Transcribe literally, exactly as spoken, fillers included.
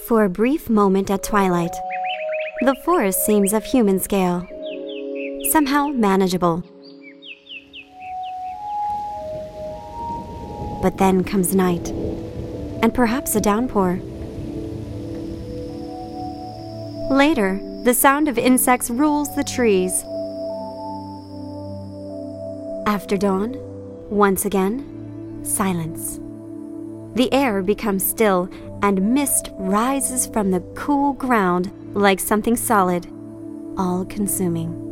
For a brief moment at twilight, the forest seems of human scale, somehow manageable. But then comes night, and perhaps a downpour. Later, the sound of insects rules the trees. After dawn, once again, silence. The air becomes still, and mist rises from the cool ground like something solid, all-consuming.